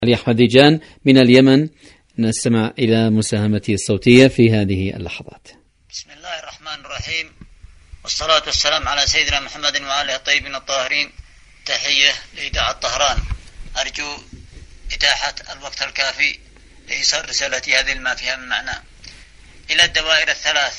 علي أحمد ديجان من اليمن، نستمع إلى مساهمته الصوتية في هذه اللحظات. بسم الله الرحمن الرحيم، والصلاة والسلام على سيدنا محمد وآله الطيبين الطاهرين. تحية لإذاعة طهران. أرجو إتاحة الوقت الكافي لإيصال رسالتي هذه ما فيها من معنى إلى الدوائر الثلاث: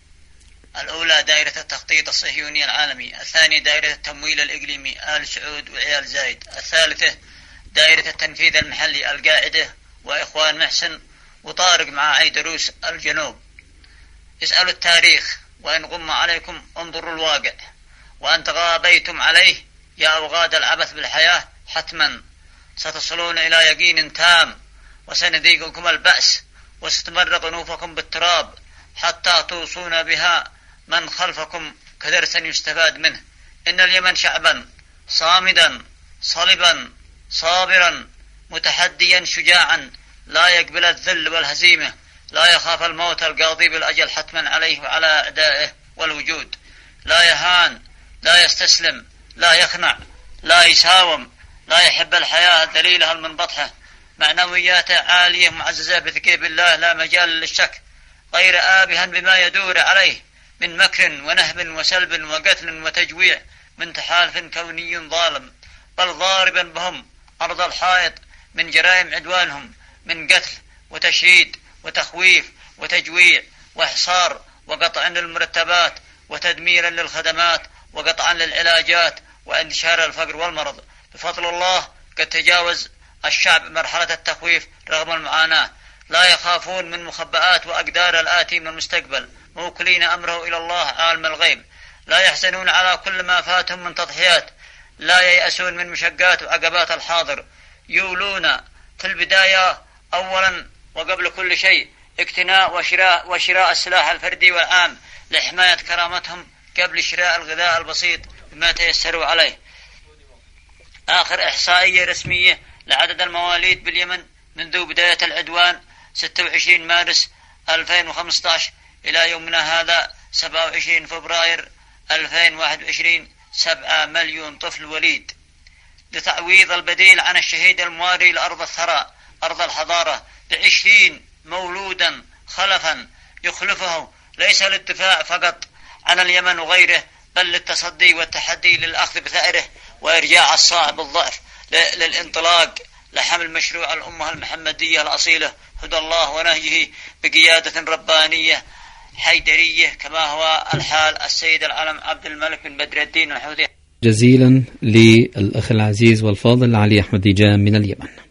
الأولى دائرة التخطيط الصهيوني العالمي، الثانية دائرة التمويل الإقليمي آل سعود وعيال زايد، الثالثة دائرة التنفيذ المحلي القاعدة وإخوان محسن وطارق مع عيدروس الجنوب. اسألوا التاريخ، وإن غم عليكم انظروا الواقع، وأن تغابيتم عليه يا أوغاد العبث بالحياة حتما ستصلون إلى يقين تام، وسنذيقكم البأس وستمرق أنوفكم بالتراب حتى توصون بها من خلفكم كدرس يستفاد منه. إن اليمن شعبا صامدا صلبا صابرا متحديا شجاعا لا يقبل الذل والهزيمة، لا يخاف الموت القاضي بالأجل حتما عليه وعلى أعدائه والوجود، لا يهان لا يستسلم لا يخنع لا يساوم، لا يحب الحياة الذليلة المنبطحة، معنوياته عالية معززة بثقيب الله لا مجال للشك، غير آبها بما يدور عليه من مكر ونهب وسلب وقتل وتجويع من تحالف كوني ظالم، بل ضاربا بهم أرض الحائط من جرائم عدوانهم من قتل وتشريد وتخويف وتجويع وإحصار وقطع للمرتبات وتدميرا للخدمات وقطعا للعلاجات وانتشار الفقر والمرض. بفضل الله قد تجاوز الشعب مرحلة التخويف رغم المعاناة، لا يخافون من مخبئات وأقدار الآتي من المستقبل، موكلين أمره إلى الله عالم الغيب، لا يحزنون على كل ما فاتهم من تضحيات، لا ييأسون من مشقات وعقبات الحاضر، يولون في البداية أولا وقبل كل شيء اقتناء وشراء السلاح الفردي والعام لحماية كرامتهم قبل شراء الغذاء البسيط بما تيسروا عليه. آخر إحصائية رسمية لعدد المواليد باليمن منذ بداية العدوان 26 مارس 2015 إلى يومنا هذا 27 فبراير 2021 7 مليون طفل وليد. لتعويض البديل عن الشهيد المواري لأرض الثراء أرض الحضارة ب20 مولودا خلفا يخلفه، ليس للدفاع فقط عن اليمن وغيره، بل للتصدي والتحدي للأخذ بثأره وإرجاع الصاعب الضعف للانطلاق لحمل مشروع الأمة المحمدية الأصيلة هدى الله ونهجه بقيادة ربانية حيدرية كما هو الحال السيد العلم عبد الملك بن بدر الدين الحوثي. جزيلا للأخ العزيز والفاضل علي أحمد ديجان من اليمن.